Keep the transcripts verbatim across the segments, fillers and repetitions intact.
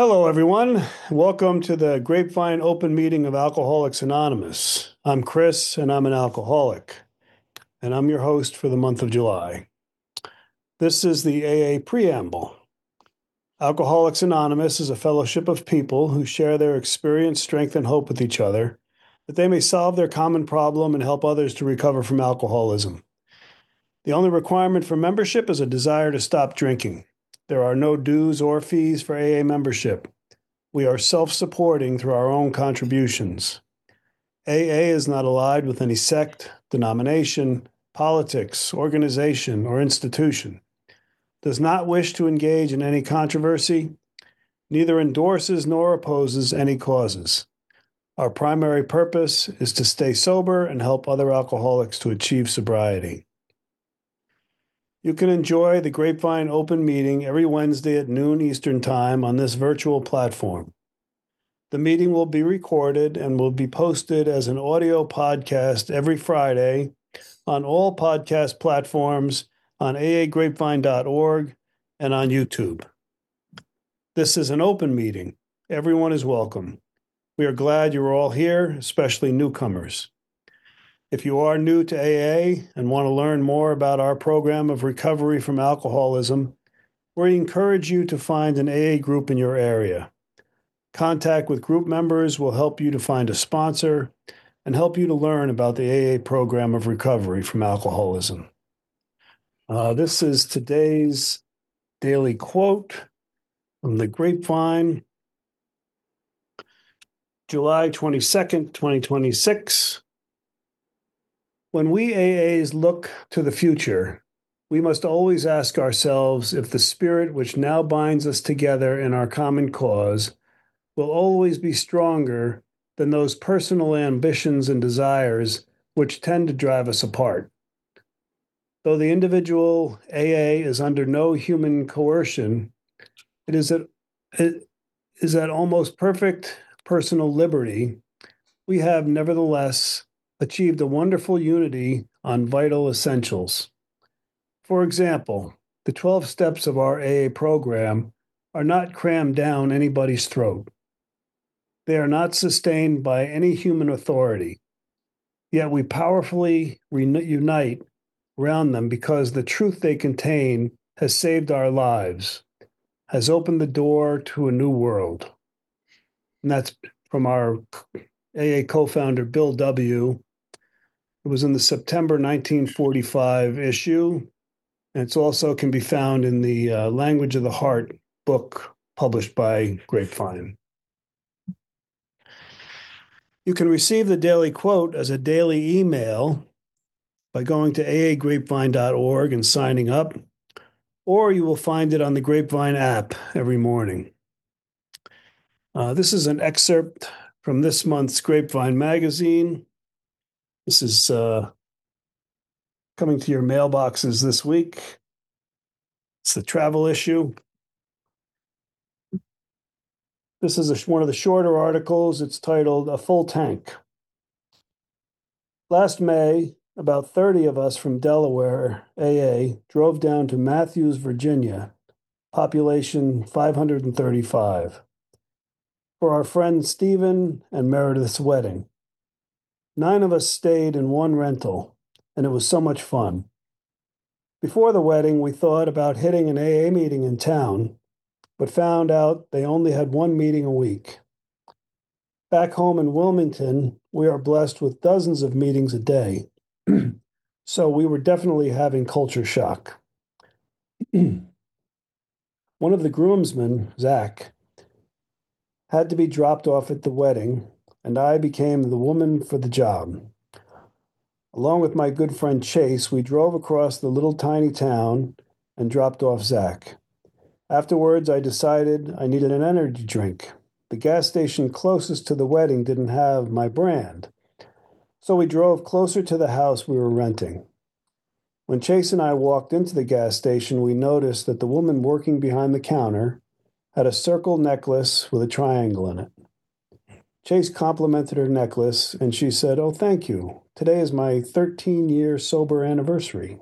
Hello, everyone. Welcome to the Grapevine Open Meeting of Alcoholics Anonymous. I'm Chris, and I'm an alcoholic, and I'm your host for the month of July. This is the A A Preamble. Alcoholics Anonymous is a fellowship of people who share their experience, strength, and hope with each other, that they may solve their common problem and help others to recover from alcoholism. The only requirement for membership is a desire to stop drinking. There are no dues or fees for A A membership. We are self-supporting through our own contributions. A A is not allied with any sect, denomination, politics, organization, or institution, does not wish to engage in any controversy, neither endorses nor opposes any causes. Our primary purpose is to stay sober and help other alcoholics to achieve sobriety. You can enjoy the Grapevine Open Meeting every Wednesday at noon Eastern Time on this virtual platform. The meeting will be recorded and will be posted as an audio podcast every Friday on all podcast platforms, on a a grapevine dot org, and on YouTube. This is an open meeting. Everyone is welcome. We are glad you're all here, especially newcomers. If you are new to A A and want to learn more about our program of recovery from alcoholism, we encourage you to find an A A group in your area. Contact with group members will help you to find a sponsor and help you to learn about the A A program of recovery from alcoholism. Uh, this is today's daily quote from the Grapevine, July twenty-second, twenty twenty-six. When we A As look to the future, we must always ask ourselves if the spirit which now binds us together in our common cause will always be stronger than those personal ambitions and desires which tend to drive us apart. Though the individual A A is under no human coercion, it is at, it is at almost perfect personal liberty, we have nevertheless achieved a wonderful unity on vital essentials. For example, the twelve steps of our A A program are not crammed down anybody's throat. They are not sustained by any human authority, yet we powerfully unite around them because the truth they contain has saved our lives, has opened the door to a new world. And that's from our A A co-founder, Bill W. It was in the September nineteen forty-five issue, and it also can be found in the uh, Language of the Heart book published by Grapevine. You can receive the daily quote as a daily email by going to a a grapevine dot org and signing up, or you will find it on the Grapevine app every morning. Uh, this is an excerpt from this month's Grapevine magazine. This is uh, coming to your mailboxes this week. It's the travel issue. This is a, one of the shorter articles. It's titled A Full Tank. Last May, about thirty of us from Delaware, A A, drove down to Matthews, Virginia, population five hundred thirty-five, for our friend Stephen and Meredith's wedding. Nine of us stayed in one rental, and it was so much fun. Before the wedding, we thought about hitting an A A meeting in town, but found out they only had one meeting a week. Back home in Wilmington, we are blessed with dozens of meetings a day, so we were definitely having culture shock. One of the groomsmen, Zach, had to be dropped off at the wedding, and I became the woman for the job. Along with my good friend Chase, we drove across the little tiny town and dropped off Zach. Afterwards, I decided I needed an energy drink. The gas station closest to the wedding didn't have my brand, so we drove closer to the house we were renting. When Chase and I walked into the gas station, we noticed that the woman working behind the counter had a circle necklace with a triangle in it. Chase complimented her necklace, and she said, "Oh, thank you. Today is my thirteen-year sober anniversary."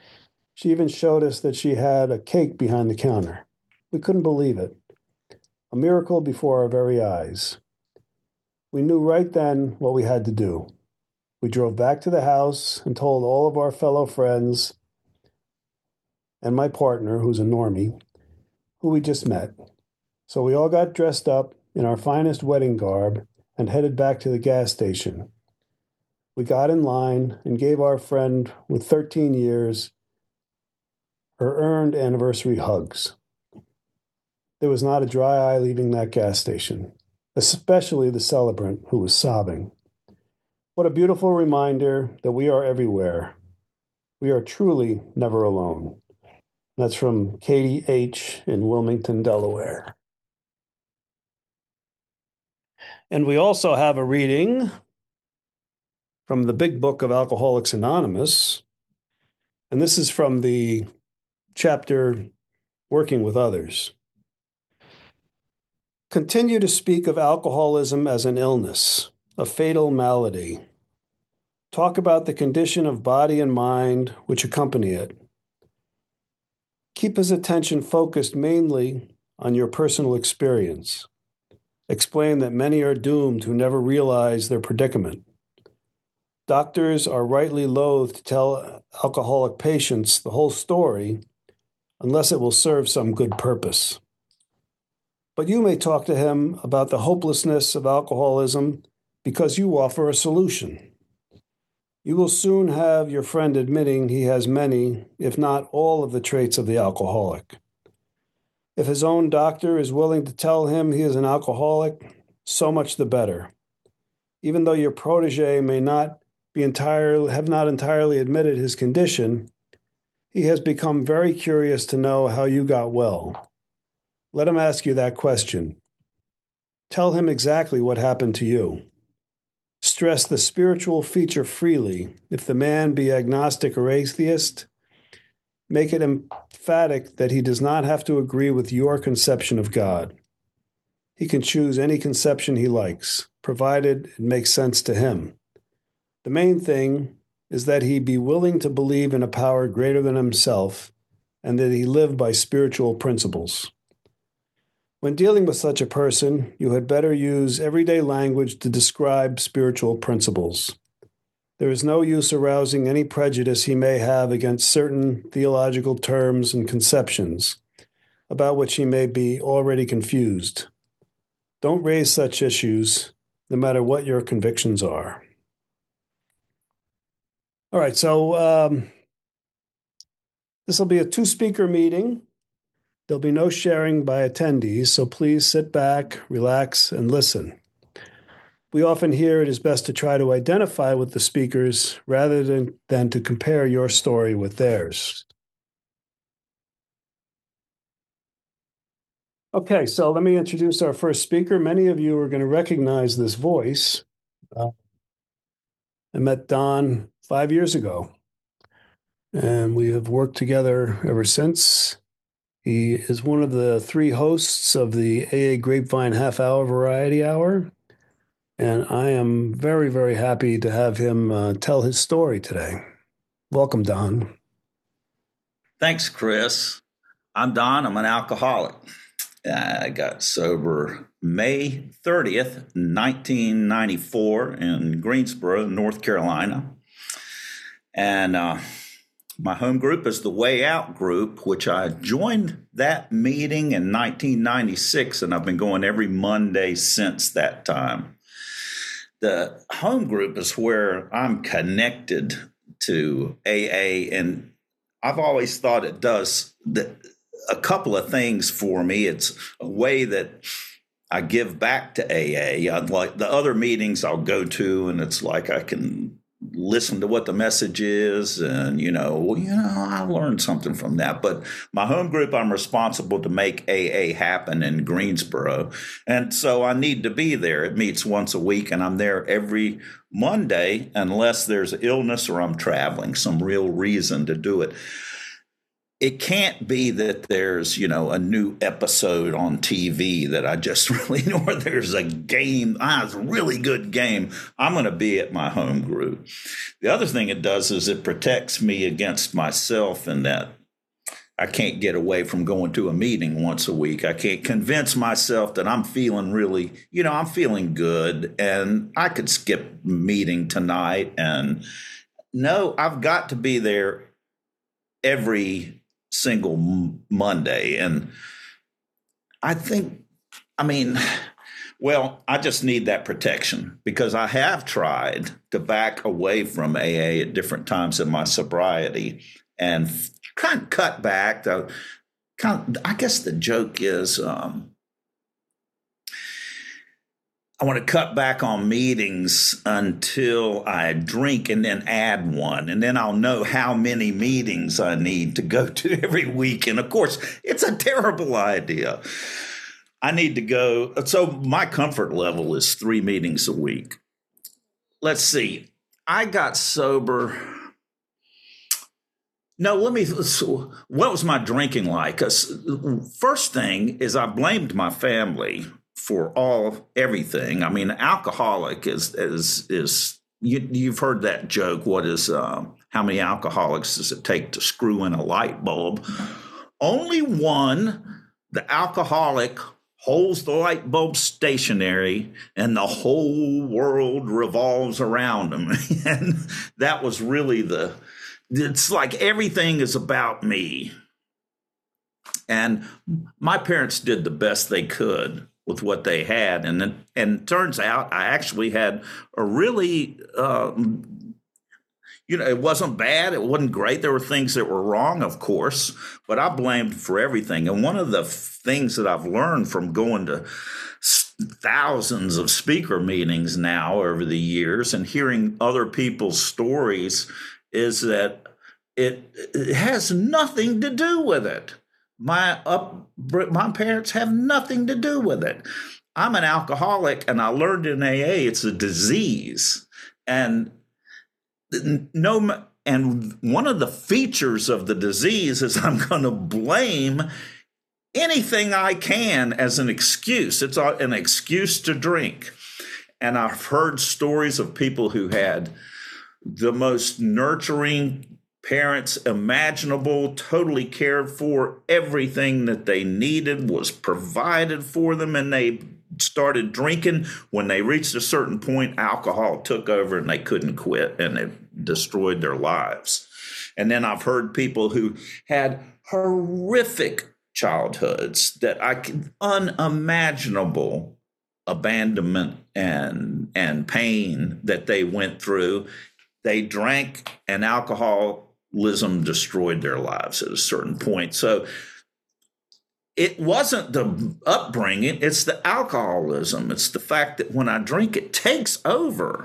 She even showed us that she had a cake behind the counter. We couldn't believe it. a miracle before our very eyes. We knew right then what we had to do. We drove back to the house and told all of our fellow friends and my partner, who's a normie, who we just met. So we all got dressed up in our finest wedding garb and headed back to the gas station. We got in line and gave our friend with thirteen years her earned anniversary hugs. There was not a dry eye leaving that gas station, especially the celebrant who was sobbing. What a beautiful reminder that we are everywhere. We are truly never alone. That's from Katie H. in Wilmington, Delaware. And we also have a reading from the Big Book of Alcoholics Anonymous. And this is from the chapter Working with Others. Continue to speak of alcoholism as an illness, a fatal malady. Talk about the condition of body and mind which accompany it. Keep his attention focused mainly on your personal experience. Explain that many are doomed who never realize their predicament. Doctors are rightly loath to tell alcoholic patients the whole story unless it will serve some good purpose. But you may talk to him about the hopelessness of alcoholism because you offer a solution. You will soon have your friend admitting he has many, if not all, of the traits of the alcoholic. If his own doctor is willing to tell him he is an alcoholic, so much the better. Even though your protege may not be entirely, have not entirely admitted his condition, he has become very curious to know how you got well. Let him ask you that question. Tell him exactly what happened to you. Stress the spiritual feature freely. If the man be agnostic or atheist, make it emphatic that he does not have to agree with your conception of God. He can choose any conception he likes, provided it makes sense to him. The main thing is that he be willing to believe in a power greater than himself and that he live by spiritual principles. When dealing with such a person, you had better use everyday language to describe spiritual principles. There is no use arousing any prejudice he may have against certain theological terms and conceptions, about which he may be already confused. Don't raise such issues, no matter what your convictions are. All right, so um, this will be a two-speaker meeting. There'll be no sharing by attendees, so please sit back, relax, and listen. We often hear it is best to try to identify with the speakers rather than, than to compare your story with theirs. Okay, so let me introduce our first speaker. Many of you are going to recognize this voice. Uh, I met Don five years ago, and we have worked together ever since. He is one of the three hosts of the A A Grapevine Half Hour Variety Hour, and I am very, very happy to have him uh, tell his story today. Welcome, Don. Thanks, Chris. I'm Don. I'm an alcoholic. I got sober May thirtieth, nineteen ninety-four in Greensboro, North Carolina. And uh, my home group is the Way Out group, which I joined that meeting in nineteen ninety-six, and I've been going every Monday since that time. The home group is where I'm connected to A A, and I've always thought it does the, a couple of things for me. It's a way that I give back to A A. I'd like the other meetings I'll go to, and it's like I can listen to what the message is, and you know, well, you know, I learned something from that. But my home group, I'm responsible to make A A happen in Greensboro, and so I need to be there. It meets once a week, and I'm there every Monday unless there's illness or I'm traveling, some real reason to do it. It can't be that there's, you know, a new episode on T V that I just really know, or there's a game, ah, it's a really good game. I'm going to be at my home group. The other thing it does is it protects me against myself, in that I can't get away from going to a meeting once a week. I can't convince myself that I'm feeling really, you know, I'm feeling good and I could skip a meeting tonight. And no, I've got to be there every single Monday. And I think, I mean, well, I just need that protection because I have tried to back away from A A at different times in my sobriety and kind of cut back. The, kind of, I guess the joke is um, I want to cut back on meetings until I drink and then add one. And then I'll know how many meetings I need to go to every week. And of course, it's a terrible idea. I need to go. So my comfort level is three meetings a week. Let's see. I got sober. No, let me. What was my drinking like? First thing is I blamed my family for all everything. I mean, alcoholic is is is you, you've heard that joke. What is um, how many alcoholics does it take to screw in a light bulb? Only one. The alcoholic holds the light bulb stationary and the whole world revolves around him. And that was really the, it's like everything is about me. And my parents did the best they could with what they had. And then, and it turns out I actually had a really, uh, you know, it wasn't bad. It wasn't great. There were things that were wrong, of course, but I blamed for everything. And one of the things that I've learned from going to thousands of speaker meetings now over the years and hearing other people's stories is that it, it has nothing to do with it. My up, my parents have nothing to do with it. I'm an alcoholic, and I learned in A A it's a disease, and no, and one of the features of the disease is I'm going to blame anything I can as an excuse. It's an excuse to drink. And I've heard stories of people who had the most nurturing parents imaginable, totally cared for. Everything that they needed was provided for them, and they started drinking. When they reached a certain point, alcohol took over and they couldn't quit, and it destroyed their lives. And then I've heard people who had horrific childhoods that I can unimaginable abandonment and and pain that they went through. They drank, and alcoholism destroyed their lives at a certain point. So it wasn't the upbringing, it's the alcoholism. It's the fact that when I drink, it takes over.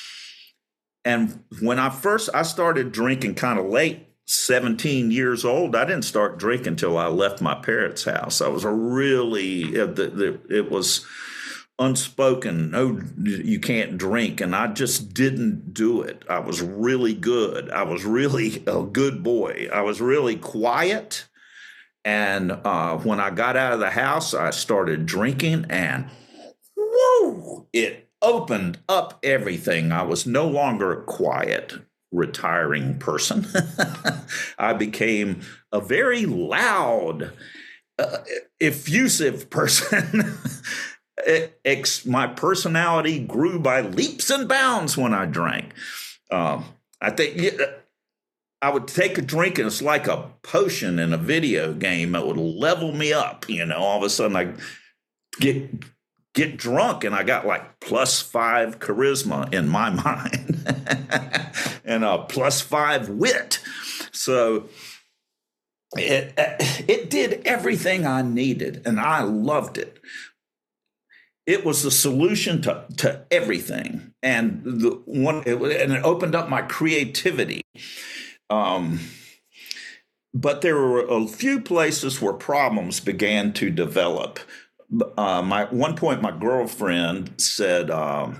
And when I first, I started drinking kind of late, seventeen years old. I didn't start drinking until I left my parents' house. I was a really, it was unspoken, no, you can't drink. And I just didn't do it. I was really good. I was really a good boy. I was really quiet. And uh, when I got out of the house, I started drinking, and whoa, it opened up everything. I was no longer a quiet, retiring person. I became a very loud, uh, effusive person. it, it, my personality grew by leaps and bounds when I drank. Um, I think... Yeah, I would take a drink, and it's like a potion in a video game that would level me up. You know, all of a sudden I get get drunk, and I got like plus five charisma in my mind and a plus five wit. So it it did everything I needed, and I loved it. It was the solution to, to everything, and the one it, and it opened up my creativity. Um, but there were a few places where problems began to develop. Uh, my one point, my girlfriend said, um,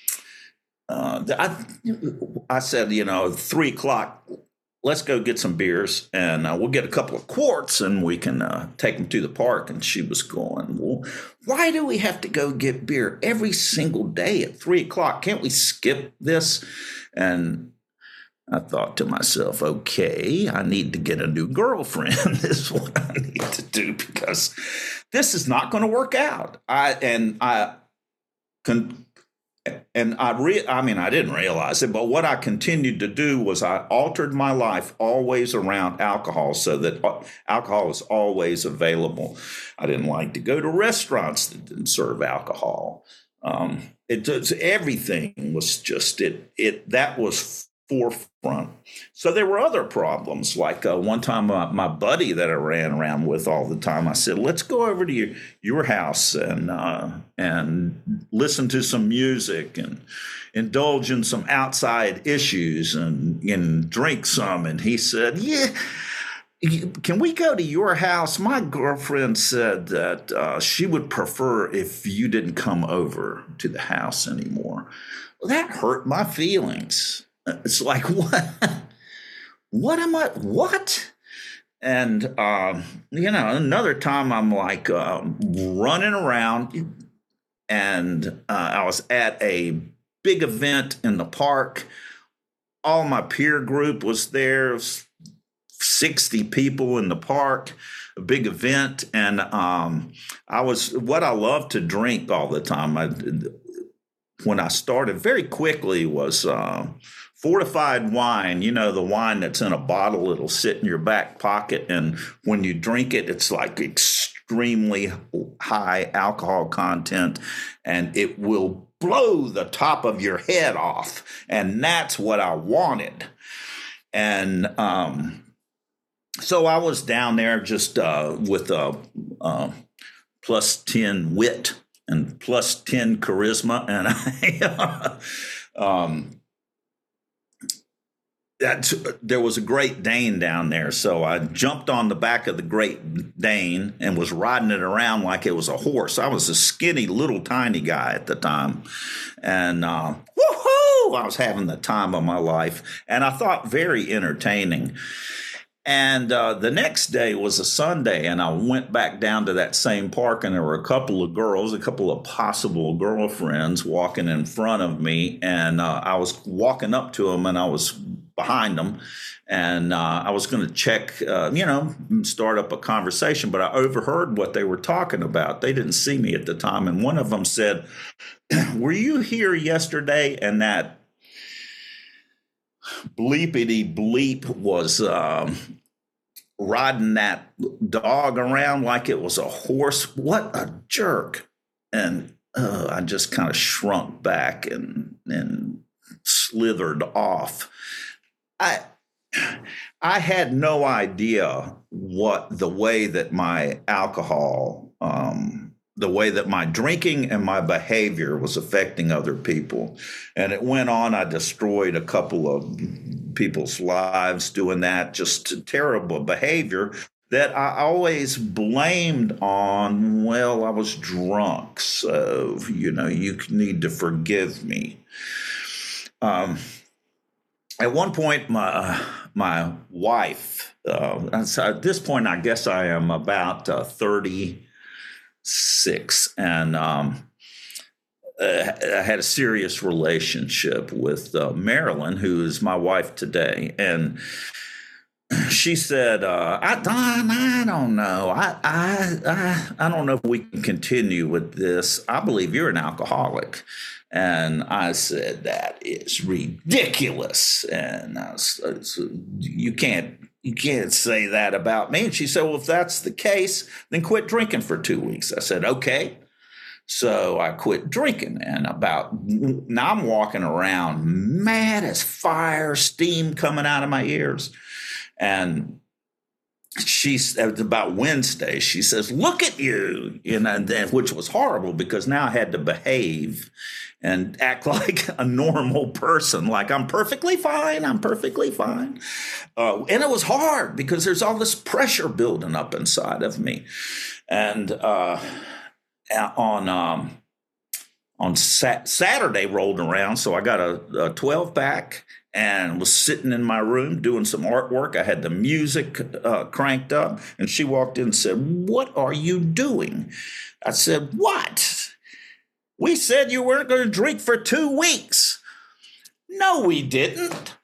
uh, I, I said, you know, three o'clock, let's go get some beers, and uh, we'll get a couple of quarts, and we can uh, take them to the park. And she was going, well, why do we have to go get beer every single day at three o'clock? Can't we skip this? And I thought to myself, okay, I need to get a new girlfriend. This is what I need to do because this is not going to work out. I and I con, and I re, I mean, I didn't realize it, but what I continued to do was I altered my life always around alcohol so that alcohol is always available. I didn't like to go to restaurants that didn't serve alcohol. Um, it does everything was just it. It that was forefront. So there were other problems. Like uh, one time, uh, my buddy that I ran around with all the time, I said, "Let's go over to your, your house and uh, and listen to some music and indulge in some outside issues and and drink some." And he said, "Yeah. Can we go to your house? My girlfriend said that uh, she would prefer if you didn't come over to the house anymore." Well, that hurt my feelings. It's like, what? What am I? What? And, um, you know, another time I'm like uh, running around and uh, I was at a big event in the park. All my peer group was there. It was sixty people in the park, a big event. And um, I was, what I love to drink all the time, I, when I started very quickly was uh, fortified wine. You know, the wine that's in a bottle, it'll sit in your back pocket. And when you drink it, it's like extremely high alcohol content and it will blow the top of your head off. And that's what I wanted. And, um, So I was down there just uh, with a uh, plus ten wit and plus ten charisma, and I, um, that there was a Great Dane down there, so I jumped on the back of the Great Dane and was riding it around like it was a horse. I was a skinny, little, tiny guy at the time, and uh, woohoo! I was having the time of my life, and I thought very entertaining. And uh, the next day was a Sunday, and I went back down to that same park, and there were a couple of girls, a couple of possible girlfriends walking in front of me, and uh, I was walking up to them, and I was behind them, and uh, I was going to check, uh, you know, start up a conversation, but I overheard what they were talking about. They didn't see me at the time, and one of them said, "Were you here yesterday?" And that bleepity bleep was um, riding that dog around like it was a horse. What a jerk. And uh, I just kind of shrunk back and, and slithered off. I I had no idea what the way that my alcohol, um, the way that my drinking and my behavior was affecting other people. And it went on. I destroyed a couple of people's lives doing that, just terrible behavior that I always blamed on, well, I was drunk, so, you know, you need to forgive me. Um, at one point, my my wife, uh, at this point, I guess I am about uh, thirty, six, and um, uh, I had a serious relationship with uh, Marilyn, who is my wife today, and she said, uh, I, Don, I don't know. I, I, I, I don't know if we can continue with this. I believe you're an alcoholic. And I said, that is ridiculous. And I was, I was, you can't You can't say that about me. And she said, well, if that's the case, then quit drinking for two weeks. I said, okay. So I quit drinking. And about now I'm walking around mad as fire, steam coming out of my ears. And she's about Wednesday. She says, look at you, you know, which was horrible because now I had to behave and act like a normal person, like I'm perfectly fine. I'm perfectly fine. Uh, and it was hard because there's all this pressure building up inside of me. And uh, on um, on sat- Saturday rolled around, so I got a, a twelve pack and was sitting in my room doing some artwork. I had the music uh, cranked up, and she walked in and said, what are you doing? I said, what? We said you weren't going to drink for two weeks. No, we didn't.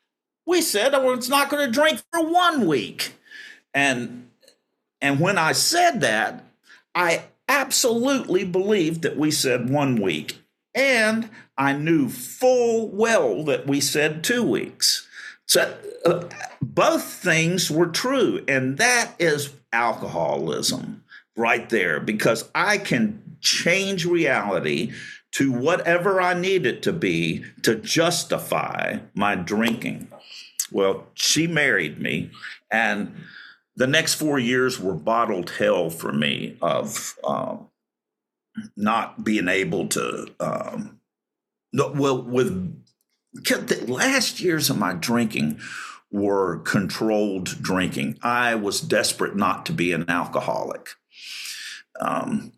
We said I was not going to drink for one week. And, and when I said that, I absolutely believed that we said one week. And I knew full well that we said two weeks. So uh, both things were true. And that is alcoholism right there, because I can change reality to whatever I need it to be to justify my drinking. Well, she married me, and the next four years were bottled hell for me of um, not being able to, um, well, with the last years of my drinking were controlled drinking. I was desperate not to be an alcoholic. Um,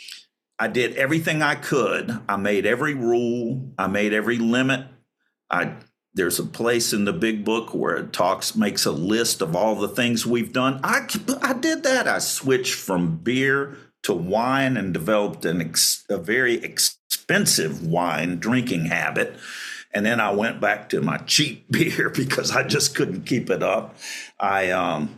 I did everything I could. I made every rule. I made every limit. I There's a place in the big book where it talks, makes a list of all the things we've done. I, I did that. I switched from beer to wine and developed an ex, a very expensive wine drinking habit. And then I went back to my cheap beer because I just couldn't keep it up. I um,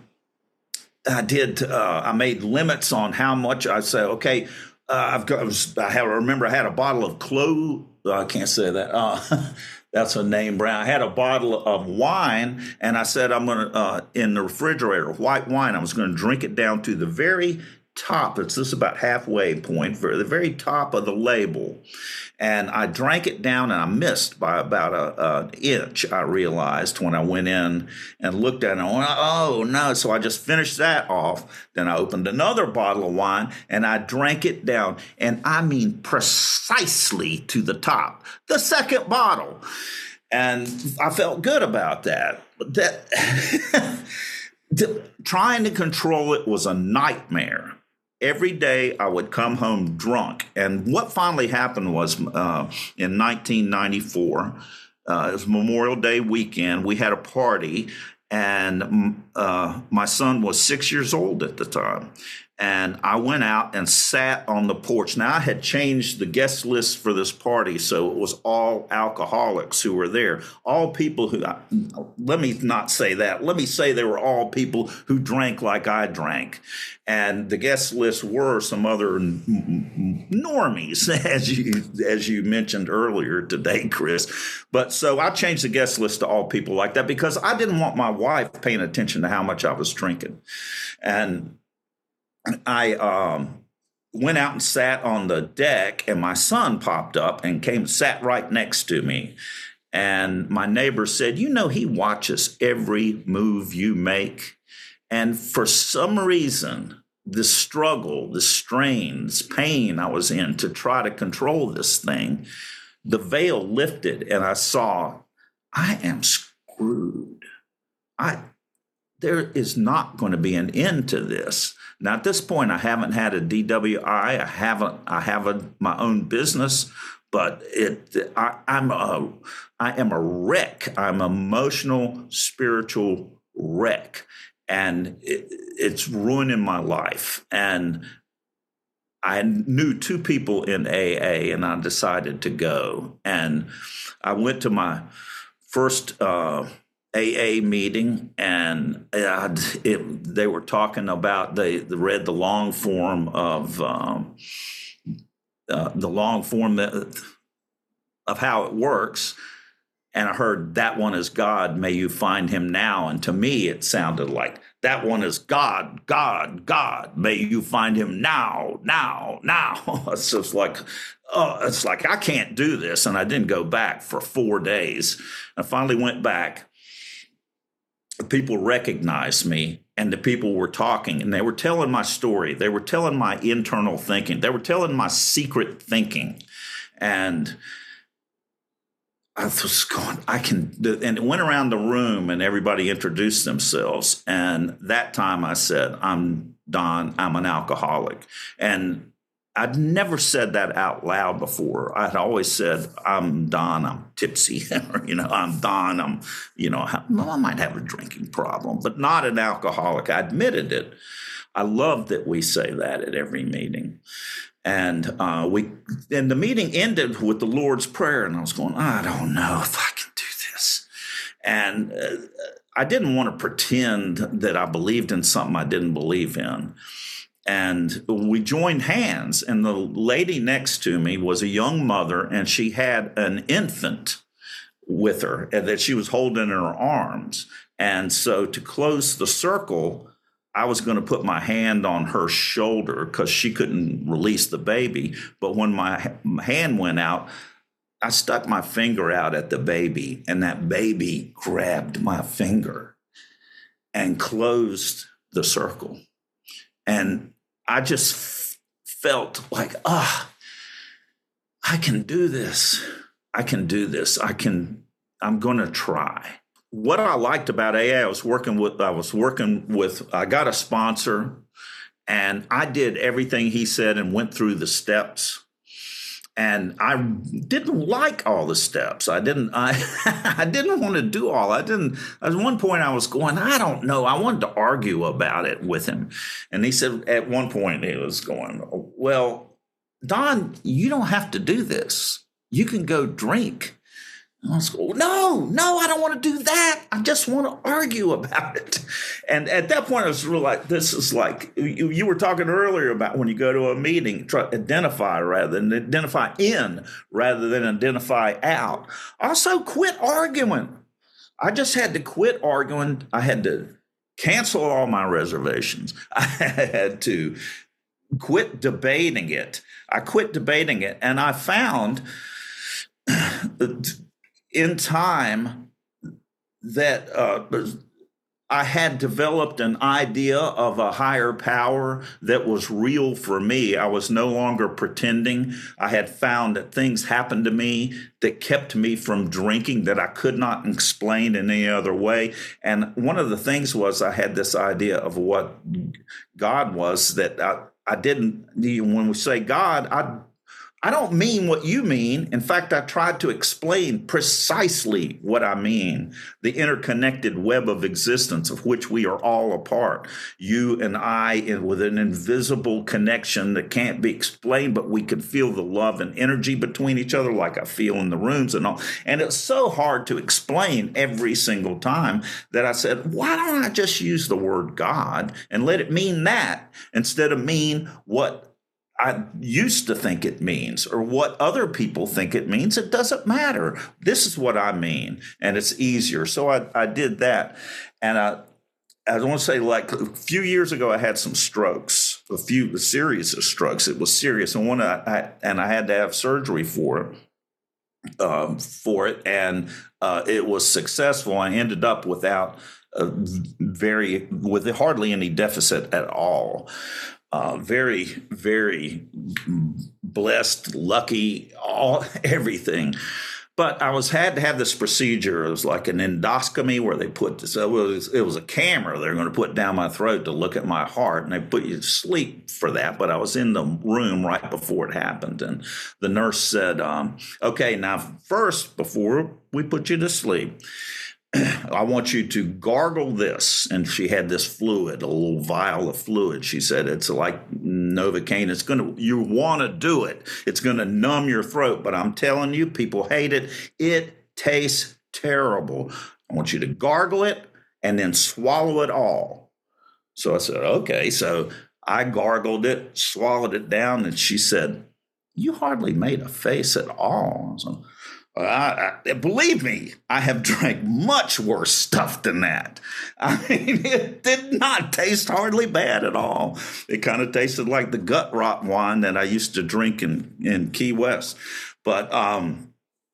I did. Uh, I made limits on how much. I said, okay, uh, I've got. I, was, I have, remember I had a bottle of Clos. I can't say that. Uh, That's a name brand. I had a bottle of wine, and I said I'm going to, uh, in the refrigerator, white wine, I was going to drink it down to the very top. It's just about halfway point, for the very top of the label. And I drank it down, and I missed by about a, an inch, I realized, when I went in and looked at it. And I went, oh, no. So I just finished that off. Then I opened another bottle of wine, and I drank it down. And I mean precisely to the top, the second bottle. And I felt good about that. But that trying to control it was a nightmare. Every day I would come home drunk. And what finally happened was uh, in nineteen ninety-four, uh, it was Memorial Day weekend, we had a party, and uh, my son was six years old at the time. And I went out and sat on the porch. Now, I had changed the guest list for this party, so it was all alcoholics who were there. All people who, let me not say that. Let me say they were all people who drank like I drank. And the guest list were some other normies, as you as you mentioned earlier today, Chris. But so I changed the guest list to all people like that because I didn't want my wife paying attention to how much I was drinking. And I um, went out and sat on the deck, and my son popped up and came and sat right next to me. And my neighbor said, you know, he watches every move you make. And for some reason, the struggle, the strain, this pain I was in to try to control this thing, the veil lifted, and I saw, I am screwed. I there is not going to be an end to this. Now, at this point, I haven't had a D W I. I haven't. I have a, my own business, but it. I, I'm a. I am a wreck. I'm an emotional, spiritual wreck, and it, it's ruining my life. And I knew two people in A A, and I decided to go. And I went to my first Uh, A A meeting, and uh, it, they were talking about, they, they read the long form of um, uh, the long form of how it works. And I heard, that one is God, may you find him now. And to me, it sounded like, that one is God, God, God, may you find him now, now, now. It's just like, oh, it's like, I can't do this. And I didn't go back for four days. I finally went back. People recognized me, and the people were talking, and they were telling my story. They were telling my internal thinking. They were telling my secret thinking. And I was going, I can, and it went around the room, and everybody introduced themselves. And that time I said, I'm Don, I'm an alcoholic. And I'd never said that out loud before. I'd always said, I'm Don, I'm tipsy, or, you know, I'm Don, I'm, you know, I might have a drinking problem, but not an alcoholic. I admitted it. I love that we say that at every meeting. And uh, we, and the meeting ended with the Lord's Prayer, and I was going, I don't know if I can do this. And uh, I didn't want to pretend that I believed in something I didn't believe in. And we joined hands, and the lady next to me was a young mother, and she had an infant with her that she was holding in her arms. And so to close the circle, I was going to put my hand on her shoulder because she couldn't release the baby. But when my hand went out, I stuck my finger out at the baby, and that baby grabbed my finger and closed the circle. And I just f- felt like, ah, I can do this. I can do this. I can, I'm going to try. What I liked about A A, I was working with, I was working with, I got a sponsor, and I did everything he said and went through the steps. And I didn't like all the steps. I didn't, I, I didn't want to do all. I didn't, at one point I was going, I don't know. I wanted to argue about it with him. And he said, at one point he was going, well, Don, you don't have to do this. You can go drink. And I was going, no, no, I don't want to do that. I just want to argue about it. And at that point, I was really like, this is like, you, you were talking earlier about when you go to a meeting, try to identify rather than identify in rather than identify out. Also, quit arguing. I just had to quit arguing. I had to cancel all my reservations. I had to quit debating it. I quit debating it. And I found in time that uh, I had developed an idea of a higher power that was real for me. I was no longer pretending. I had found that things happened to me that kept me from drinking that I could not explain in any other way. And one of the things was I had this idea of what God was that I, I didn't, when we say God, I I don't mean what you mean. In fact, I tried to explain precisely what I mean, the interconnected web of existence of which we are all a part. You and I, with an invisible connection that can't be explained, but we can feel the love and energy between each other like I feel in the rooms and all. And it's so hard to explain every single time that I said, why don't I just use the word God and let it mean that instead of mean what I used to think it means or what other people think it means. It doesn't matter. This is what I mean, and it's easier. So I, I did that. And I, I want to say, like a few years ago, I had some strokes, a few a series of strokes. It was serious. And one, I, I, and I had to have surgery for it, um, for it. And uh, it was successful. I ended up without a very, with hardly any deficit at all. Uh, very, very blessed, lucky, all everything. But I was had to have this procedure. It was like an endoscopy where they put this. It was, it was a camera they're going to put down my throat to look at my heart, and they put you to sleep for that. But I was in the room right before it happened, and the nurse said, um, "Okay, now first, before we put you to sleep, I want you to gargle this." And she had this fluid, a little vial of fluid. She said, it's like Novocaine. It's going to, you want to do it. It's going to numb your throat. But I'm telling you, people hate it. It tastes terrible. I want you to gargle it and then swallow it all. So I said, okay. So I gargled it, swallowed it down. And she said, you hardly made a face at all. So, Uh, I, believe me, I have drank much worse stuff than that. I mean, it did not taste hardly bad at all. It kind of tasted like the gut rot wine that I used to drink in, in Key West. But um,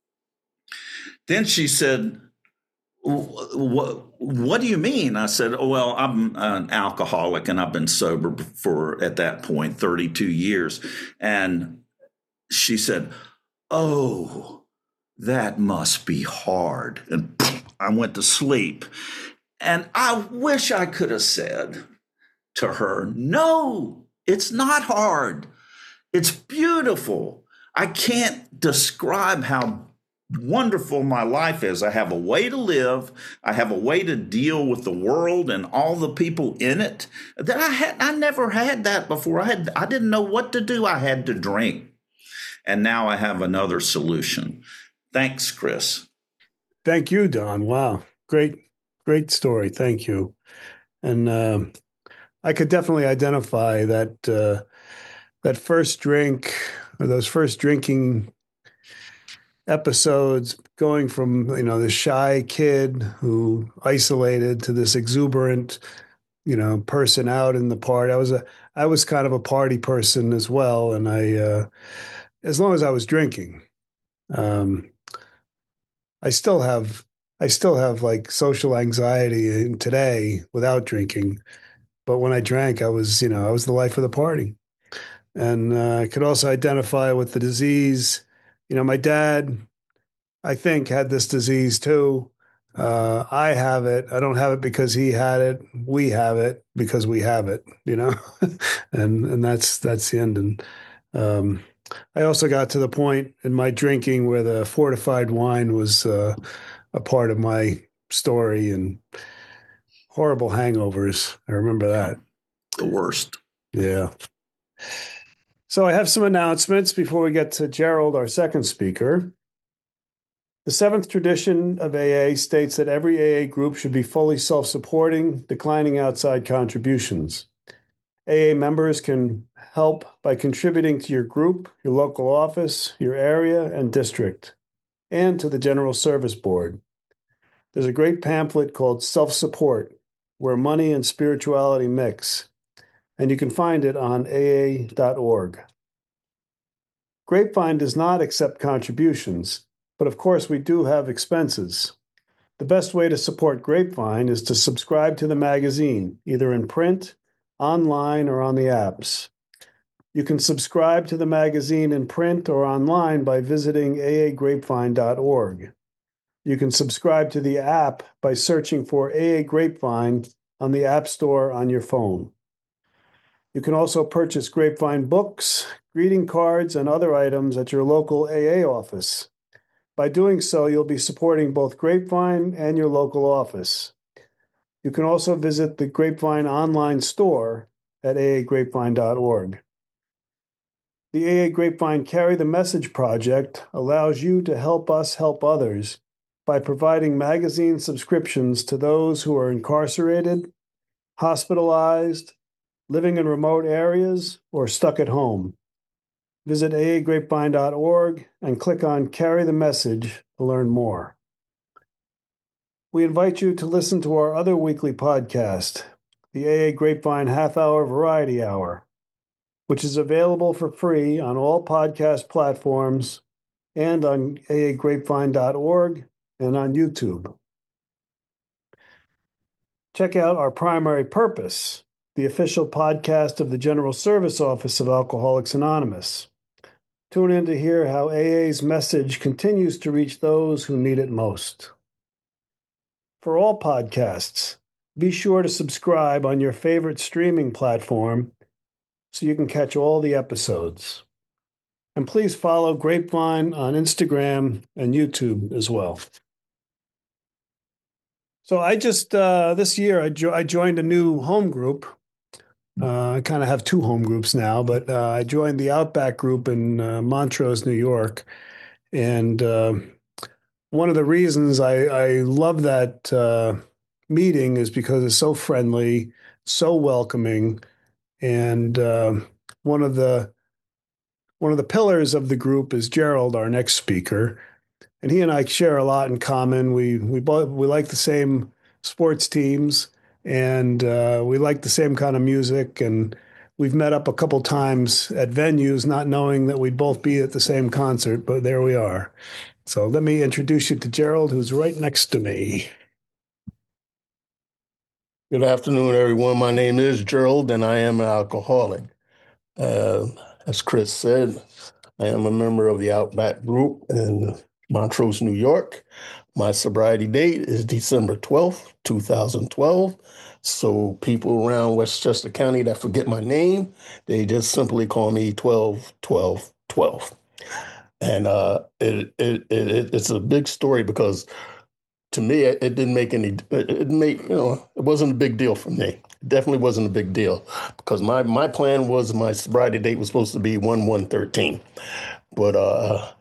then she said, what, what do you mean? I said, oh, well, I'm an alcoholic and I've been sober for, at that point, thirty-two years. And she said, oh, that must be hard. And I went to sleep. And I wish I could have said to her, no, it's not hard. It's beautiful. I can't describe how wonderful my life is. I have a way to live. I have a way to deal with the world and all the people in it that I had. I never had that before. I had, I didn't know what to do. I had to drink. And now I have another solution. Thanks, Chris. Thank you, Don. Wow. great, great story. Thank you. And um, I could definitely identify that uh, that first drink or those first drinking episodes, going from you know the shy kid who isolated to this exuberant you know person out in the party. I was a I was kind of a party person as well, and I uh, as long as I was drinking. Um, I still have I still have like social anxiety in today without drinking, but when I drank, I was you know I was the life of the party, and uh, I could also identify with the disease. You know, my dad, I think, had this disease too. Uh, I have it. I don't have it because he had it. We have it because we have it. You know, and and that's that's the end. And um, I also got to the point in my drinking where the fortified wine was uh, a part of my story and horrible hangovers. I remember that. The worst. Yeah. So I have some announcements before we get to Gerald, our second speaker. The seventh tradition of A A states that every A A group should be fully self-supporting, declining outside contributions. A A members can help by contributing to your group, your local office, your area and district, and to the General Service Board. There's a great pamphlet called Self-Support, Where Money and Spirituality Mix, and you can find it on A A dot org. Grapevine does not accept contributions, but of course we do have expenses. The best way to support Grapevine is to subscribe to the magazine, either in print, online, or on the apps. You can subscribe to the magazine in print or online by visiting A A grapevine dot org. You can subscribe to the app by searching for A A Grapevine on the App Store on your phone. You can also purchase Grapevine books, greeting cards, and other items at your local A A office. By doing so, you'll be supporting both Grapevine and your local office. You can also visit the Grapevine online store at A A grapevine dot org. The A A Grapevine Carry the Message project allows you to help us help others by providing magazine subscriptions to those who are incarcerated, hospitalized, living in remote areas, or stuck at home. Visit A A grapevine dot org and click on Carry the Message to learn more. We invite you to listen to our other weekly podcast, the A A Grapevine Half Hour Variety Hour, which is available for free on all podcast platforms and on A A grapevine dot org and on YouTube. Check out Our Primary Purpose, the official podcast of the General Service Office of Alcoholics Anonymous. Tune in to hear how A A's message continues to reach those who need it most. For all podcasts, be sure to subscribe on your favorite streaming platform so you can catch all the episodes. And please follow Grapevine on Instagram and YouTube as well. So I just, uh, this year, I, jo- I joined a new home group. Uh, I kind of have two home groups now, but uh, I joined the Outback group in uh, Montrose, New York. And uh, one of the reasons I, I love that uh, meeting is because it's so friendly, so welcoming. And uh, one of the one of the pillars of the group is Gerald, our next speaker. And he and I share a lot in common. We we both we like the same sports teams, and uh, we like the same kind of music. And we've met up a couple times at venues, not knowing that we'd both be at the same concert. But there we are. So let me introduce you to Gerald, who's right next to me. Good afternoon, everyone. My name is Gerald, and I am an alcoholic. Uh, as Chris said, I am a member of the Outback Group in Montrose, New York. My sobriety date is December twelfth, two thousand twelve. So people around Westchester County that forget my name, they just simply call me twelve, twelve, twelve. And uh, it, it, it it's a big story because to me, it, it didn't make any, it, it made, you know, it wasn't a big deal for me. It definitely wasn't a big deal because my, my plan was my sobriety date was supposed to be one one thirteen. But uh,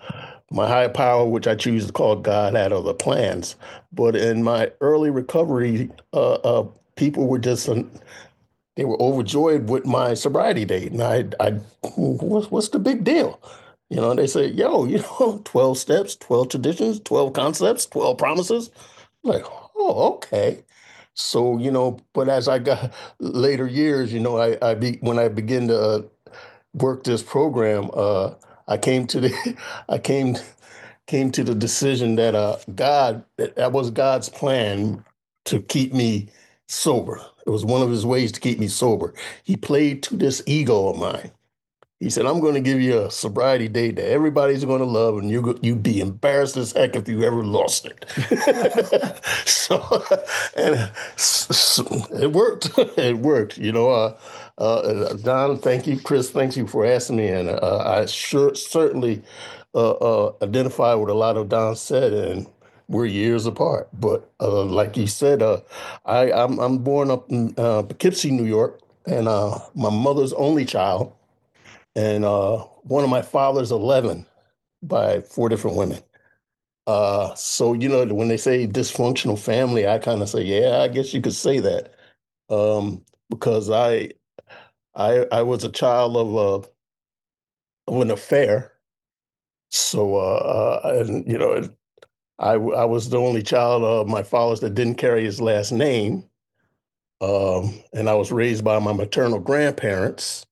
my higher power, which I choose to call God, had other plans. But in my early recovery, uh, uh, people were just um, they were overjoyed with my sobriety date, and I, I, what's, what's the big deal? You know, they say, yo, you know, twelve steps, twelve traditions, twelve concepts, twelve promises. I'm like, oh, okay. So, you know, but as I got later years, you know, I, I be when I began to uh, work this program, uh, I came to the, I came came to the decision that uh, God, that, that was God's plan to keep me sober. It was one of his ways to keep me sober. He played to this ego of mine. He said, I'm going to give you a sobriety date that everybody's going to love, and you you'd be embarrassed as heck if you ever lost it. so, and so it worked. It worked. You know, uh, uh, Don, thank you. Chris, thank you for asking me. And uh, I sure certainly uh, uh, identify with a lot of Don said, and we're years apart. But uh, like you said, uh, I, I'm, I'm born up in uh, Poughkeepsie, New York, and uh, my mother's only child. And uh, one of my father's eleven by four different women. Uh, so, you know, when they say dysfunctional family, I kind of say, yeah, I guess you could say that. Um, because I, I, I was a child of, uh, of an affair. So, uh, uh, and, you know, I, I was the only child of my father's that didn't carry his last name. Um, and I was raised by my maternal grandparents,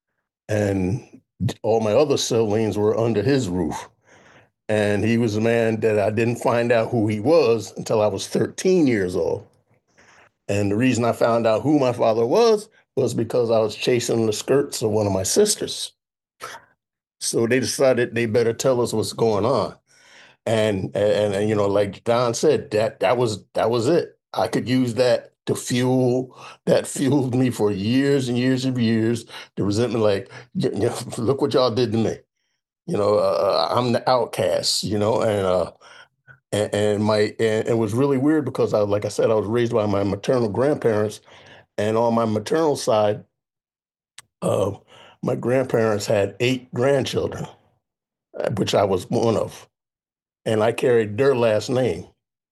and all my other siblings were under his roof. And he was a man that I didn't find out who he was until I was thirteen years old. And the reason I found out who my father was was because I was chasing the skirts of one of my sisters. So they decided they better tell us what's going on. And and, and you know, like Don said, that that was that was it. I could use that to fuel that fueled me for years and years and years. The resentment, like, you know, look what y'all did to me. You know, uh, I'm the outcast. You know, and uh, and, and my and it was really weird because I, like I said, I was raised by my maternal grandparents, and on my maternal side, uh, my grandparents had eight grandchildren, uh, which I was one of, and I carried their last name,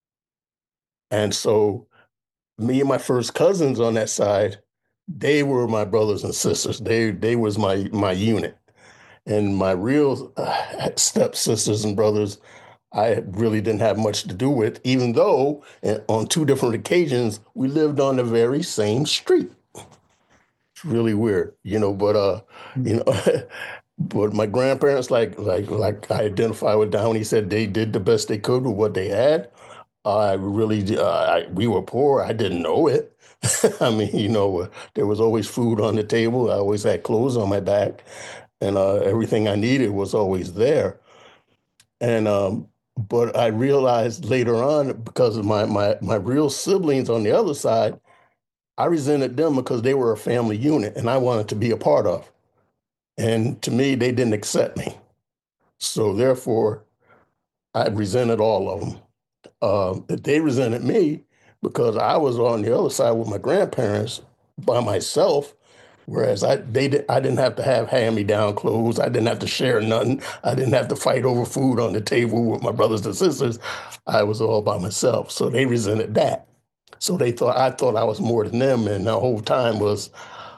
and so me and my first cousins on that side, they were my brothers and sisters. They they was my my unit, and my real uh, stepsisters and brothers I really didn't have much to do with, even though uh, on two different occasions we lived on the very same street. It's really weird, you know. But uh, you know, but my grandparents, like like like I identify with Downey, said they did the best they could with what they had. I really, uh, I, we were poor. I didn't know it. I mean, you know, uh, there was always food on the table. I always had clothes on my back, and uh, everything I needed was always there. And um, but I realized later on, because of my my my real siblings on the other side, I resented them because they were a family unit, and I wanted to be a part of. And to me, they didn't accept me. So therefore, I resented all of them. Uh, they resented me because I was on the other side with my grandparents by myself, whereas I they did, I didn't have to have hand-me-down clothes. I didn't have to share nothing. I didn't have to fight over food on the table with my brothers and sisters. I was all by myself. So they resented that. So they thought I thought I was more than them, and the whole time was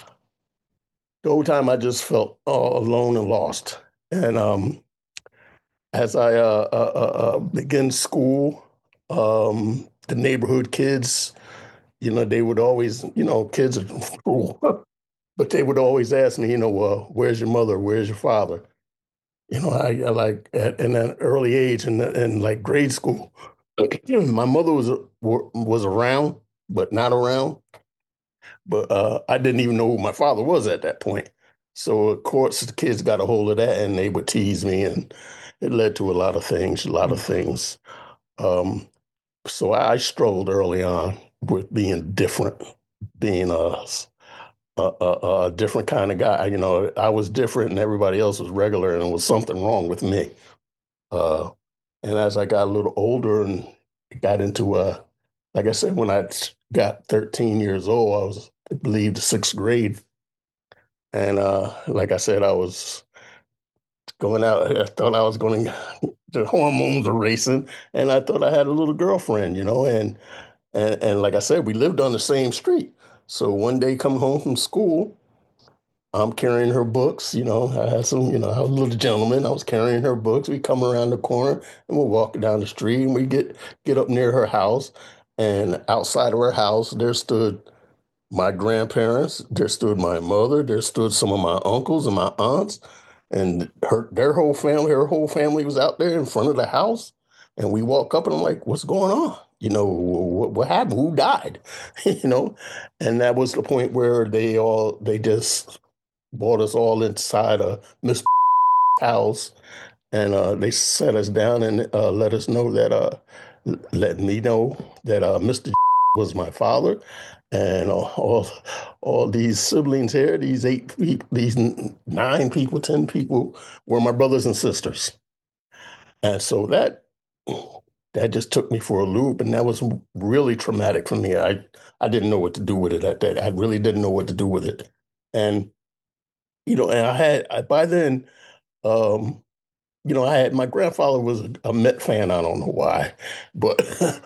the whole time I just felt all alone and lost. And um, as I uh, uh, uh, uh, began school, um, the neighborhood kids, you know, they would always, you know, kids are cruel, but they would always ask me, you know, well, where's your mother? Where's your father? You know, I, I like at in an early age in, in like grade school, my mother was was around, but not around. But uh, I didn't even know who my father was at that point. So of course the kids got a hold of that, and they would tease me, and it led to a lot of things, a lot of things. Um, so I struggled early on with being different, being a, a, a, a different kind of guy. You know, I was different and everybody else was regular, and there was something wrong with me. Uh, and as I got a little older and got into, uh, like I said, when I got thirteen years old, I was, I believe, the sixth grade. And uh, like I said, I was going out. I thought I was going to the hormones are racing, and I thought I had a little girlfriend, you know, and and and like I said, we lived on the same street. So one day, coming home from school, I'm carrying her books. You know, I had some, you know, I was a little gentleman. I was carrying her books. We come around the corner and we're walking down the street, and we get get up near her house. And outside of her house, there stood my grandparents, there stood my mother, there stood some of my uncles and my aunts, and her their whole family, her whole family was out there in front of the house. And we walk up and I'm like, what's going on? You know, what, what happened? Who died? you know, and that was the point where they all they just brought us all inside a Miss house, and uh, they sat us down and uh, let us know that uh, let me know that uh, Mister was my father, and all, all all these siblings here, these eight people, these nine people, ten people, were my brothers and sisters. And so that that just took me for a loop, and that was really traumatic for me. I I didn't know what to do with it at that. I really didn't know what to do with it, and you know, and I had I, by then, um, you know, I had my grandfather was a, a Met fan. I don't know why, but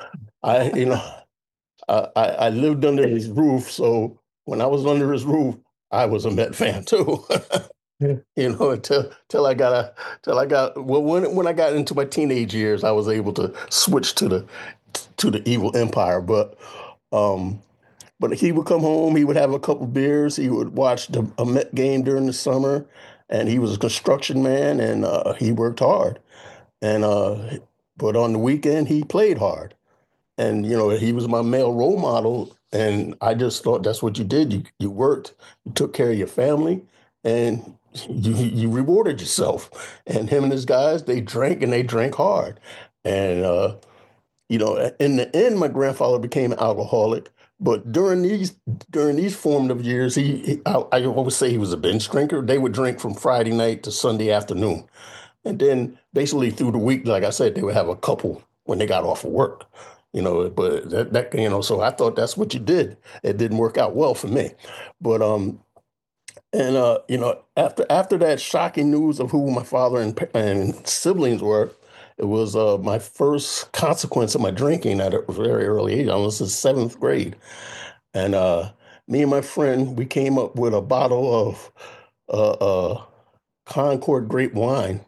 I, you know, I, I I lived under his roof, so when I was under his roof, I was a Met fan too. Yeah. You know, until till I got a till I got well when when I got into my teenage years, I was able to switch to the to the evil empire. But um, but he would come home, he would have a couple beers, he would watch the, a Met game during the summer, and he was a construction man, and uh, he worked hard. And uh, but on the weekend, he played hard. And you know, he was my male role model, and I just thought that's what you did. You you worked, you took care of your family, and you you rewarded yourself. And him and his guys, they drank and they drank hard. And uh, you know, in the end, my grandfather became an alcoholic. But during these during these formative years, he, he I, I always say he was a binge drinker. They would drink from Friday night to Sunday afternoon, and then basically through the week, like I said, they would have a couple when they got off of work. You know, but that, that you know, so I thought that's what you did. It didn't work out well for me, but um, and uh, you know, after after that shocking news of who my father and and siblings were, it was uh, my first consequence of my drinking at a very early age. I was in seventh grade, and uh, me and my friend we came up with a bottle of uh, uh, Concord grape wine.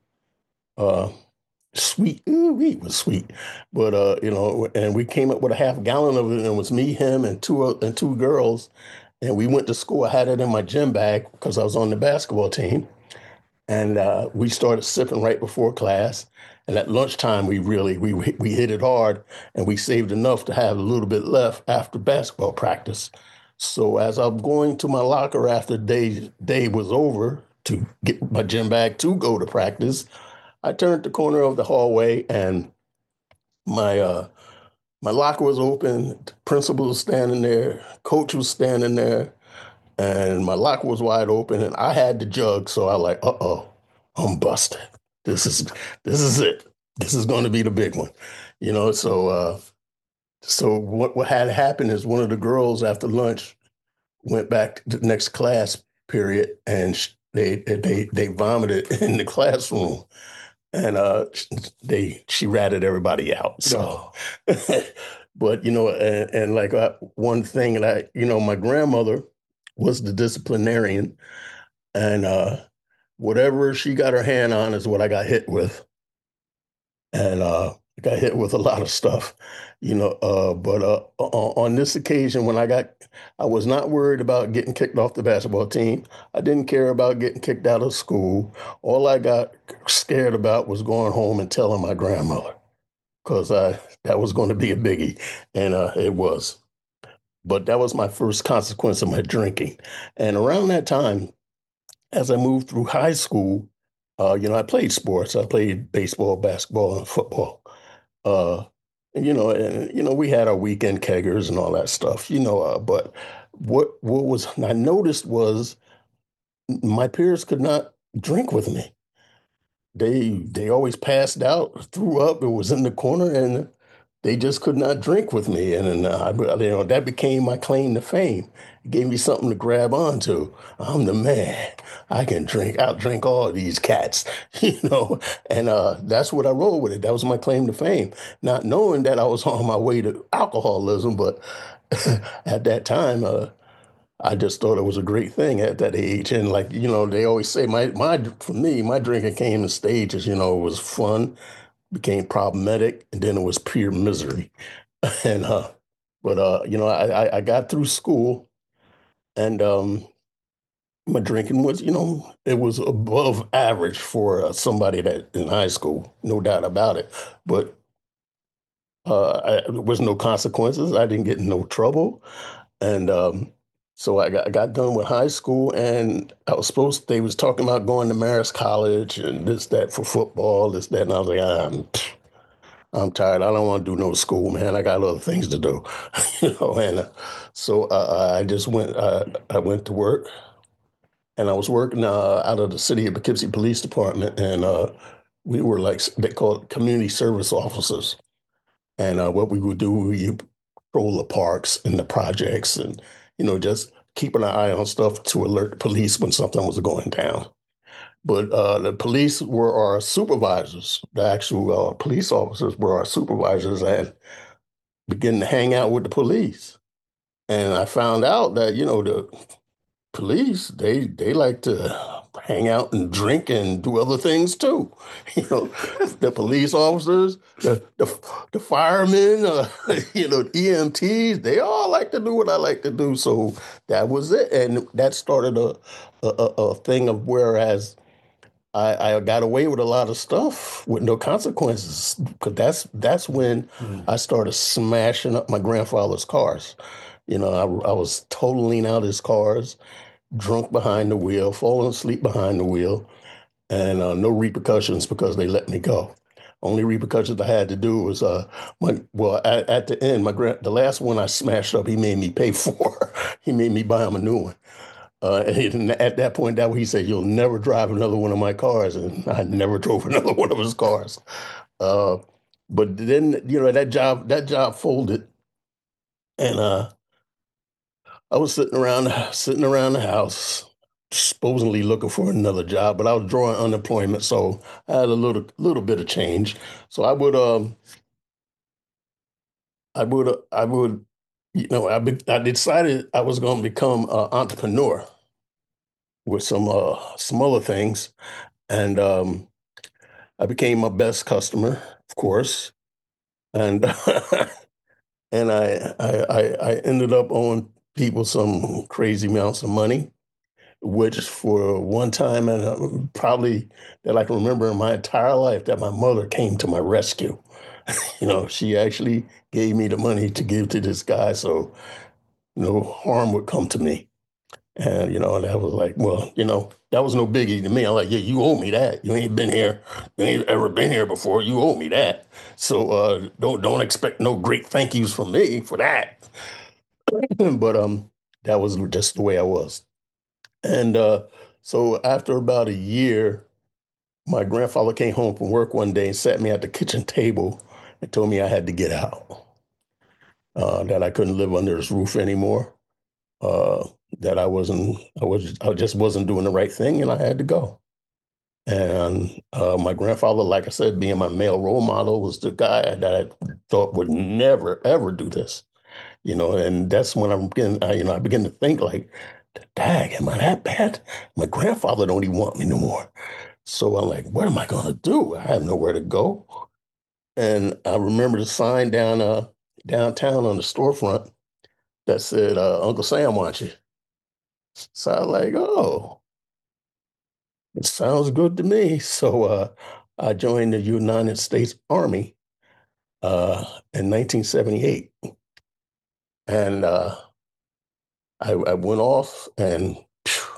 Uh, Sweet, ooh, it was sweet, but uh, you know, and we came up with a half gallon of it, and it was me, him, and two o- and two girls, and we went to school. I had it in my gym bag because I was on the basketball team, and uh, we started sipping right before class. And at lunchtime, we really we we hit it hard, and we saved enough to have a little bit left after basketball practice. So as I'm going to my locker after day day was over to get my gym bag to go to practice, I turned the corner of the hallway, and my uh, my locker was open. The principal was standing there. Coach was standing there, and my locker was wide open. And I had the jug, so I like, uh oh, I'm busted. This is this is it. This is going to be the big one, you know. So uh, so what what had happened is one of the girls after lunch went back to the next class period, and sh- they they they vomited in the classroom, and uh, they she ratted everybody out. So, but you know, and, and like uh, one thing that I, you know, my grandmother was the disciplinarian, and uh, whatever she got her hand on is what I got hit with, and uh, I got hit with a lot of stuff, you know. Uh, but uh, on this occasion, when I got, I was not worried about getting kicked off the basketball team. I didn't care about getting kicked out of school. All I got scared about was going home and telling my grandmother, because I that was going to be a biggie, and uh, it was. But that was my first consequence of my drinking. And around that time, as I moved through high school, uh, you know, I played sports. I played baseball, basketball, and football. Uh, and, you know, and you know, we had our weekend keggers and all that stuff. You know, uh, but what what was I noticed was my peers could not drink with me. They they always passed out, threw up, and was in the corner, and they just could not drink with me, and, and uh, you know that became my claim to fame. It gave me something to grab onto. I'm the man. I can drink. I'll drink all these cats, you know, and uh, that's what I rolled with it. That was my claim to fame, not knowing that I was on my way to alcoholism, but at that time, uh, I just thought it was a great thing at that age. And like, you know, they always say my my for me, my drinking came in stages, you know, it was fun, became problematic, and then it was pure misery. And uh but uh, you know, I I I got through school and um my drinking was, you know, it was above average for uh, somebody that in high school, no doubt about it. But uh I, there was no consequences. I didn't get in no trouble. And um, so I got, I got done with high school, and I was supposed they was talking about going to Marist College and this, that for football, this, that, and I was like, ah, I'm, I'm tired. I don't want to do no school, man. I got other things to do, you know. And uh, so uh, I just went. Uh, I went to work, and I was working uh, out of the city of Poughkeepsie Police Department, and uh, we were like they call it community service officers. And uh, what we would do, we patrol the parks and the projects, and you know, just keeping an eye on stuff to alert the police when something was going down. But uh, the police were our supervisors. The actual uh, police officers were our supervisors, and began to hang out with the police. And I found out that you know the police they they like to hang out and drink and do other things too. You know, the police officers, the the, the firemen, uh, you know, E M Ts, they all like to do what I like to do. So that was it, and that started a a, a thing of whereas. I, I got away with a lot of stuff with no consequences because that's that's when mm. I started smashing up my grandfather's cars. You know, I, I was totaling out his cars, drunk behind the wheel, falling asleep behind the wheel, and uh, no repercussions because they let me go. Only repercussions I had to do was, uh, my, well, at, at the end, my grand, the last one I smashed up, he made me pay for. He made me buy him a new one. Uh, and at that point, that he said, "You'll never drive another one of my cars," and I never drove another one of his cars. Uh, but then, you know, that job that job folded, and uh, I was sitting around sitting around the house, supposedly looking for another job, but I was drawing unemployment, so I had a little little bit of change. So I would um I would I would you know I be, I decided I was going to become an entrepreneur with some uh some other things, and um, I became my best customer, of course, and and I, I I I ended up owing people some crazy amounts of money, which for one time and uh, probably that I can remember in my entire life that my mother came to my rescue. You know, she actually gave me the money to give to this guy, so no harm would come to me. And, you know, that was like, well, you know, that was no biggie to me. I'm like, yeah, you owe me that. You ain't been here. You ain't ever been here before. You owe me that. So uh, don't don't expect no great thank yous from me for that. But um, that was just the way I was. And uh, so after about a year, my grandfather came home from work one day and sat me at the kitchen table and told me I had to get out, uh, that I couldn't live under his roof anymore. Uh, that I wasn't, I was, I just wasn't doing the right thing, and I had to go. And uh, my grandfather, like I said, being my male role model, was the guy that I thought would never ever do this, you know. And that's when I'm beginning, I, you know, I begin to think like, "Dag, am I that bad? My grandfather don't even want me no more." So I'm like, "What am I gonna do? I have nowhere to go." And I remember the sign down uh, downtown on the storefront that said, uh, "Uncle Sam wants you." So I was like, "Oh, it sounds good to me." So uh, I joined the United States Army uh, in nineteen seventy-eight. And uh, I, I went off, and phew,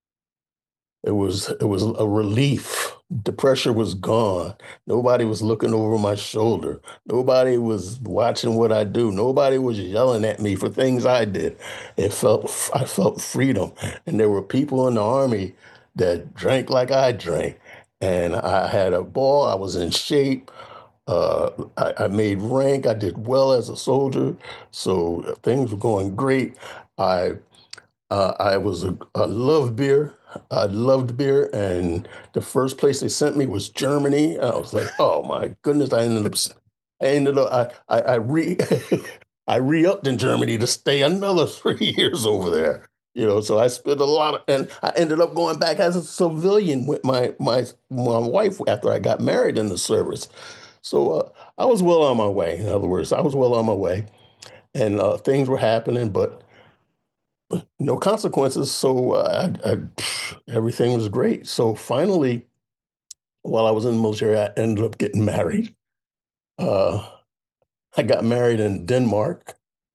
it was it was a relief. The pressure was gone. Nobody was looking over my shoulder. Nobody was watching what I do. Nobody was yelling at me for things I did. It felt I felt freedom, and there were people in the Army that drank like I drank, and I had a ball. I was in shape. Uh, I, I made rank. I did well as a soldier, so things were going great. I uh, I was a, I loved beer. I loved beer, and the first place they sent me was Germany. I was like, oh my goodness! I ended up I ended up I I, I re I re-upped in Germany to stay another three years over there. You know, so I spent a lot of, and I ended up going back as a civilian with my my my wife after I got married in the service. So uh, I was well on my way. In other words, I was well on my way, and uh, things were happening, but no consequences. So uh, I, I, everything was great. So finally, while I was in the military, I ended up getting married. Uh, I got married in Denmark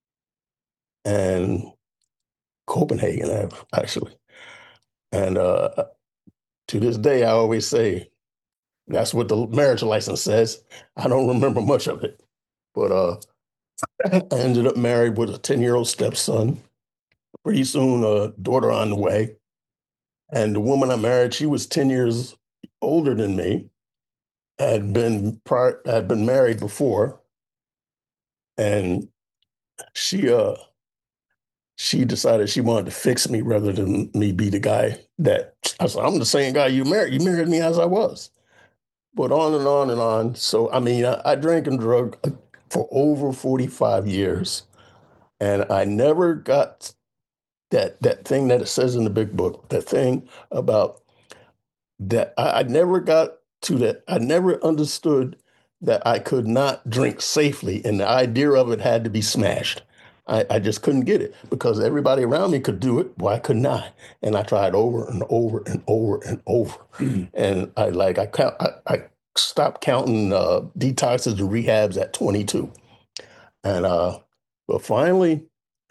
and Copenhagen, actually. And uh, to this day, I always say that's what the marriage license says. I don't remember much of it, but uh, I ended up married with a ten-year-old stepson. Pretty soon, a daughter on the way. And the woman I married, she was ten years older than me, had been prior, had been married before, and she uh she decided she wanted to fix me rather than me be the guy that I said, I'm the same guy you married. You married me as I was. But on and on and on. So I mean, I, I drank and drug for over forty-five years. And I never got that that thing that it says in the big book, that thing about that I, I never got to that. I never understood that I could not drink safely, and the idea of it had to be smashed. I, I just couldn't get it because everybody around me could do it. Why couldn't I? And I tried over and over and over and over. Mm-hmm. And I like I count. I, I stopped counting uh, detoxes and rehabs at twenty-two, and uh, but finally.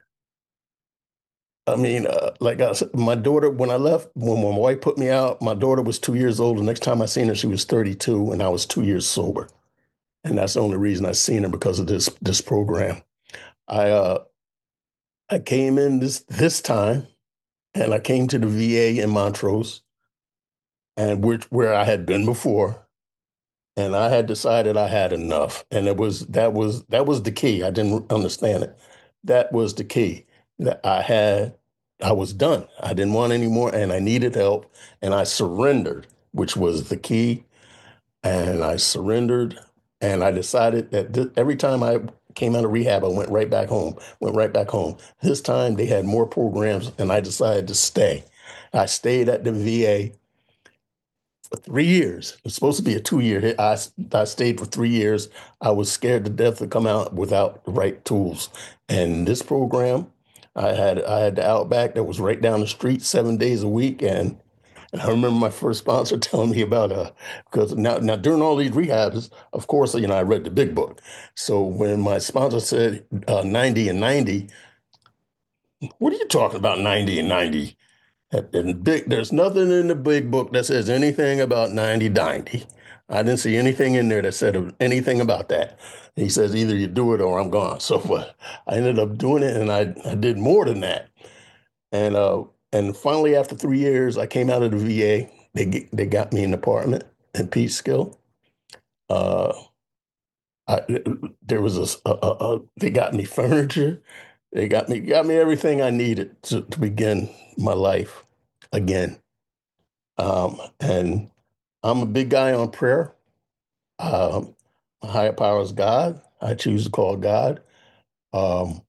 I mean, uh, like I said, my daughter, when I left, when my wife put me out, my daughter was two years old. The next time I seen her, she was thirty-two, and I was two years sober. And that's the only reason I seen her, because of this this program. I uh, I came in this this time, and I came to the V A in Montrose, and which where I had been before, and I had decided I had enough, and it was that was that was the key. I didn't understand it. That was the key. That I had, I was done. I didn't want any more, and I needed help, and I surrendered, which was the key. And I surrendered, and I decided that th- every time I came out of rehab, I went right back home, went right back home. This time they had more programs, and I decided to stay. I stayed at the V A for three years. It was supposed to be a two-year. I, I stayed for three years. I was scared to death to come out without the right tools. And this program, I had I had the Outback that was right down the street seven days a week. And I remember my first sponsor telling me about uh because now now during all these rehabs, of course, you know, I read the big book. So when my sponsor said uh, ninety and ninety, what are you talking about ninety and ninety? And big, there's nothing in the big book that says anything about ninety ninety. I didn't see anything in there that said anything about that. He says either you do it or I'm gone. So uh, I ended up doing it, and I, I did more than that. And uh, and finally, after three years, I came out of the V A. They they got me an apartment in Peekskill. Uh, I, there was a, a, a, a they got me furniture. They got me got me everything I needed to, to begin my life again. Um, and I'm a big guy on prayer. Um, my higher power is God. I choose to call God. Um,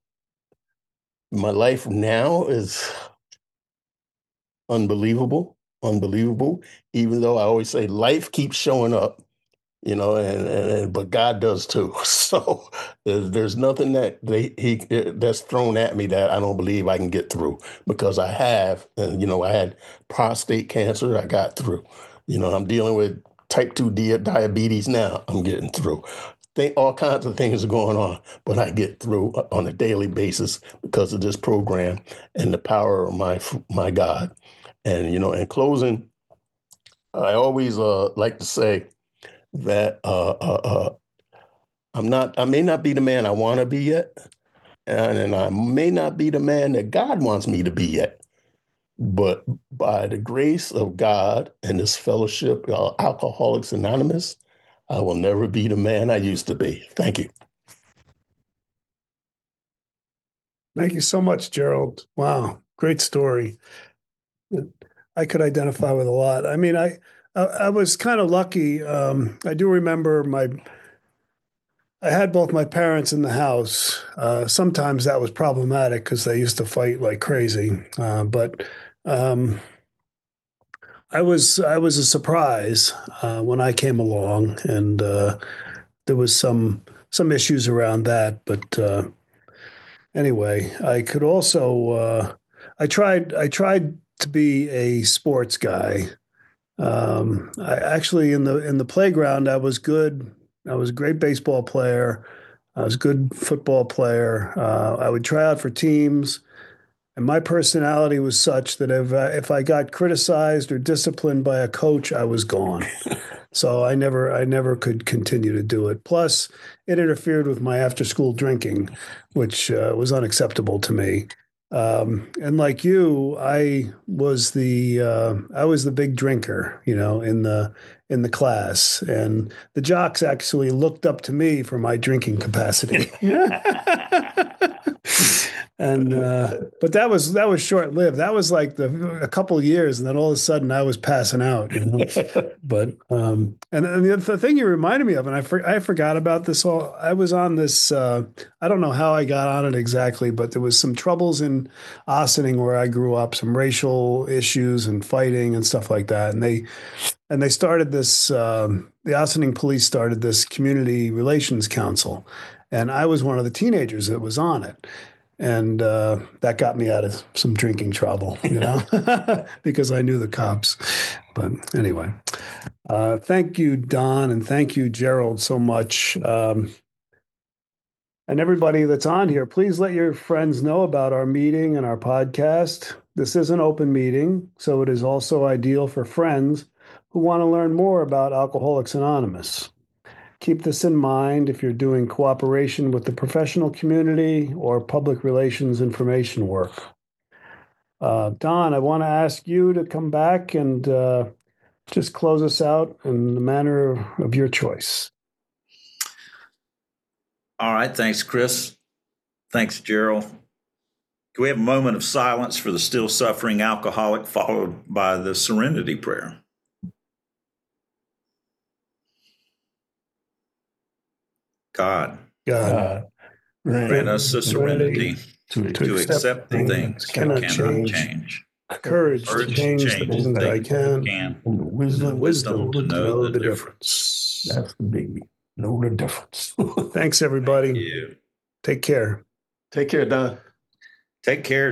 my life now is unbelievable, unbelievable. Even though I always say life keeps showing up, you know, and, and but God does too. So there's, there's nothing that they he that's thrown at me that I don't believe I can get through, because I have. And you know, I had prostate cancer. I got through. You know, I'm dealing with type two di- diabetes now. I'm getting through. Think all kinds of things are going on, but I get through on a daily basis because of this program and the power of my my God. And you know, in closing, I always uh, like to say that uh, uh, uh, I'm not, I may not be the man I want to be yet, and, and I may not be the man that God wants me to be yet, but by the grace of God and this fellowship, uh, Alcoholics Anonymous, I will never be the man I used to be. Thank you. Thank you so much, Gerald. Wow, great story. I could identify with a lot. I mean, I I, I was kind of lucky. Um, I do remember my I had both my parents in the house. Uh, sometimes that was problematic because they used to fight like crazy. Uh, but um, I was I was a surprise uh, when I came along, and uh, there was some some issues around that. But uh, anyway, I could also uh, I tried I tried to be a sports guy. Um, I actually in the in the playground I was good. I was a great baseball player. I was a good football player. Uh, I would try out for teams, and my personality was such that if I, if I got criticized or disciplined by a coach, I was gone. So I never I never could continue to do it. Plus, it interfered with my after school drinking, which uh, was unacceptable to me. Um, and like you, I was the uh, I was the big drinker, you know, in the in the class, and the jocks actually looked up to me for my drinking capacity. And uh, but that was that was short lived. That was like the a couple of years, and then all of a sudden I was passing out. You know, but um, and, and the, the thing you reminded me of, and I for, I forgot about this all. I was on this. Uh, I don't know how I got on it exactly, but there was some troubles in Ossining where I grew up, some racial issues and fighting and stuff like that, and they and they started this. Um, the Ossining police started this community relations council, and I was one of the teenagers that was on it. And uh, that got me out of some drinking trouble, you know, because I knew the cops. But anyway, uh, thank you, Don, and thank you, Gerald, so much. Um, and everybody that's on here, please let your friends know about our meeting and our podcast. This is an open meeting, so it is also ideal for friends who want to learn more about Alcoholics Anonymous. Keep this in mind if you're doing cooperation with the professional community or public relations information work. Uh, Don, I want to ask you to come back and uh, just close us out in the manner of your choice. All right. Thanks, Chris. Thanks, Gerald. Can we have a moment of silence for the still suffering alcoholic, followed by the serenity prayer? God, God, grant us the serenity to, to accept the things we cannot cannot change, change, courage to courage to change the change things the that I things can, can, And the and wisdom, the wisdom to know the difference. that's the biggie. Know the difference. Thanks, everybody. You Take care. Take care, Don. take care.